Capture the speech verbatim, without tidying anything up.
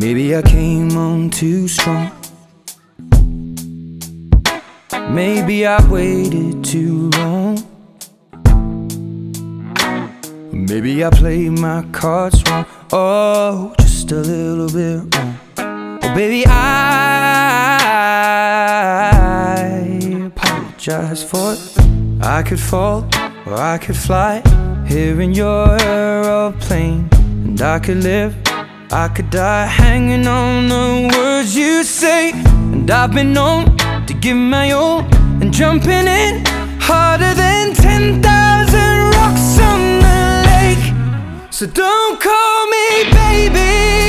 Maybe I came on too strong. Maybe I waited too long. Maybe I played my cards wrong. Oh, just a little bit wrong. Oh, baby, I apologize for it. I could fall or I could fly here in your aeroplane, and I could live, I could die hanging on the words you say. And I've been known to give my all and jumping in harder than ten thousand rocks on the lake. So don't call me baby,